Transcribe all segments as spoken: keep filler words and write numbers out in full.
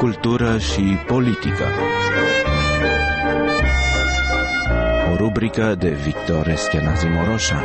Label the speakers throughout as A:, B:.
A: cultură și politică. O rubrică de Victor Eschenazi Moroșan.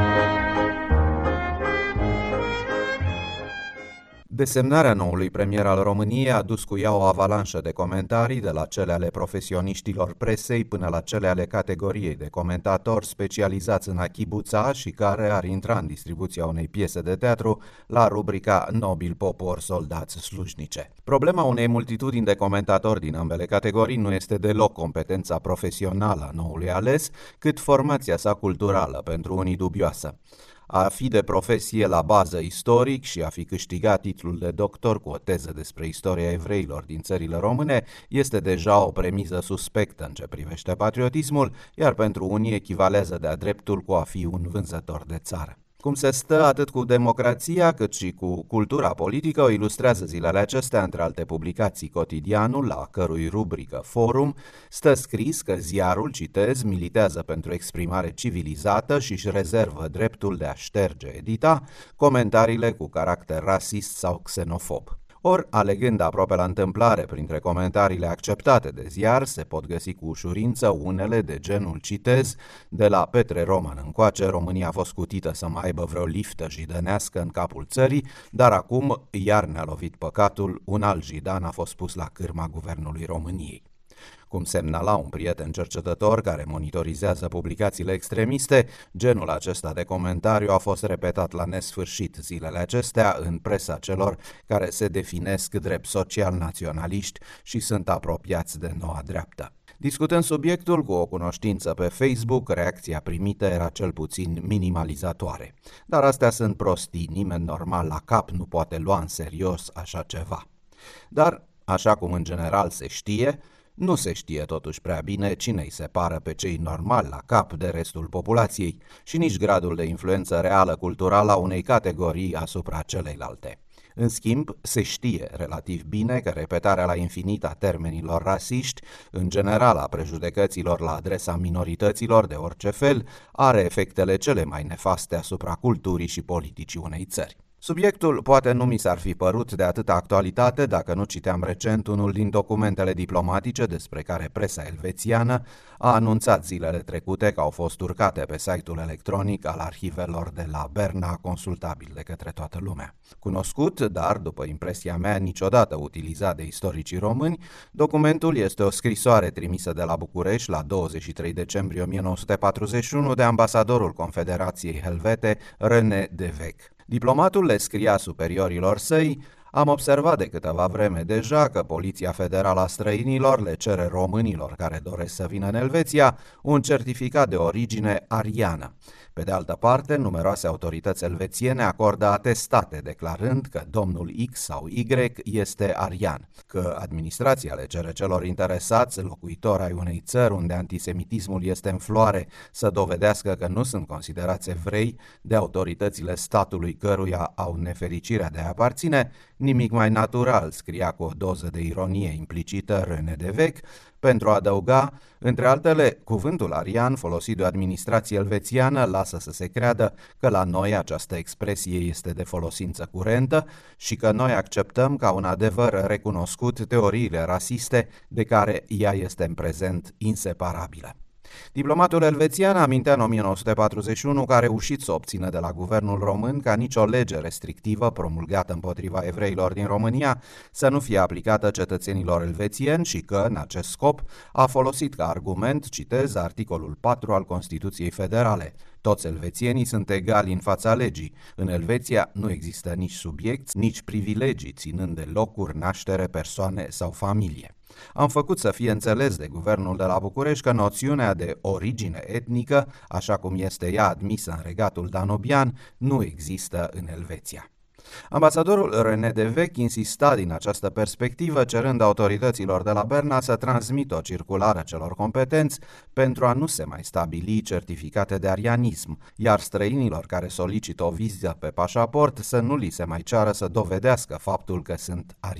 B: Desemnarea noului premier al României a dus cu ea o avalanșă de comentarii, de la cele ale profesioniștilor presei până la cele ale categoriei de comentatori specializați în a chibuța și care ar intra în distribuția unei piese de teatru la rubrica Nobil popor, soldați slujnice. Problema unei multitudini de comentatori din ambele categorii nu este deloc competența profesională a noului ales, cât formația sa culturală, pentru unii dubioasă. A fi de profesie la bază istoric și a fi câștigat titlul de doctor cu o teză despre istoria evreilor din țările române este deja o premiză suspectă în ce privește patriotismul, iar pentru unii echivalează de-a dreptul cu a fi un vânzător de țară. Cum se stă atât cu democrația cât și cu cultura politică o ilustrează zilele acestea, între alte publicații, Cotidianul, la cărui rubrică Forum stă scris că ziarul, citez, militează pentru exprimare civilizată și își rezervă dreptul de a șterge, edita, comentariile cu caracter rasist sau xenofob. Ori, alegând aproape la întâmplare printre comentariile acceptate de ziar, se pot găsi cu ușurință unele de genul, citez, de la Petre Roman încoace, România a fost scutită să mai aibă vreo liftă jidănească în capul țării, dar acum iar ne-a lovit păcatul, un alt jidan a fost pus la cârma guvernului României. Cum semnala un prieten cercetător care monitorizează publicațiile extremiste, genul acesta de comentariu a fost repetat la nesfârșit zilele acestea în presa celor care se definesc drept social-naționaliști și sunt apropiați de noua dreaptă. Discutând subiectul cu o cunoștință pe Facebook, reacția primită era cel puțin minimalizatoare. Dar astea sunt prostii, nimeni normal la cap nu poate lua în serios așa ceva. Dar, așa cum în general se știe, nu se știe totuși prea bine cine îi separă pe cei normali la cap de restul populației și nici gradul de influență reală culturală a unei categorii asupra celeilalte. În schimb, se știe relativ bine că repetarea la infinit a termenilor rasiști, în general a prejudecăților la adresa minorităților de orice fel, are efectele cele mai nefaste asupra culturii și politicii unei țări. Subiectul poate nu mi s-ar fi părut de atâta actualitate dacă nu citeam recent unul din documentele diplomatice despre care presa elvețiană a anunțat zilele trecute că au fost urcate pe site-ul electronic al arhivelor de la Berna, consultabil de către toată lumea. Cunoscut, dar, după impresia mea, niciodată utilizat de istoricii români, documentul este o scrisoare trimisă de la București la douăzeci și trei decembrie o mie nouă sute patruzeci și unu de ambasadorul Confederației Helvete, René de Vec. Diplomatul le scria superiorilor săi: am observat de câteva vreme deja că Poliția Federală a Străinilor le cere românilor care doresc să vină în Elveția un certificat de origine ariană. Pe de altă parte, numeroase autorități elvețiene acordă atestate declarând că domnul X sau Y este arian, că administrația le cere celor interesați, locuitori ai unei țări unde antisemitismul este în floare, să dovedească că nu sunt considerați evrei de autoritățile statului căruia au nefericirea de a aparține. Nimic mai natural, scria cu o doză de ironie implicită René de Vec, pentru a adăuga, între altele, cuvântul arian folosit de o administrație elvețiană lasă să se creadă că la noi această expresie este de folosință curentă și că noi acceptăm ca un adevăr recunoscut teoriile rasiste de care ea este în prezent inseparabilă. Diplomatul elvețian amintea în o mie nouă sute patruzeci și unu că a reușit să obțină de la guvernul român ca nicio lege restrictivă promulgată împotriva evreilor din România să nu fie aplicată cetățenilor elvețieni și că, în acest scop, a folosit ca argument, citez, articolul patru al Constituției Federale. Toți elvețienii sunt egali în fața legii. În Elveția nu există nici subiecți, nici privilegii, ținând de locuri, naștere, persoane sau familie. Am făcut să fie înțeles de guvernul de la București că noțiunea de origine etnică, așa cum este ea admisă în regatul danubian, nu există în Elveția. Ambasadorul René de Vec insista din această perspectivă, cerând autorităților de la Berna să transmită o circulară celor competenți pentru a nu se mai stabili certificate de arianism, iar străinilor care solicită o viză pe pașaport să nu li se mai ceară să dovedească faptul că sunt arieni.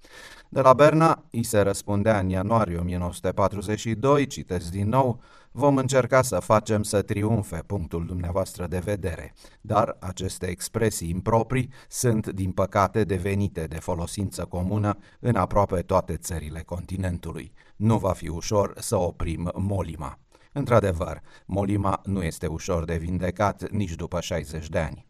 B: De la Berna, îi se răspundea în ianuarie o mie nouă sute patruzeci și doi, citesc din nou, vom încerca să facem să triumfe punctul dumneavoastră de vedere, dar aceste expresii improprii sunt, din păcate, devenite de folosință comună în aproape toate țările continentului. Nu va fi ușor să oprim molima. Într-adevăr, molima nu este ușor de vindecat nici după șaizeci de ani.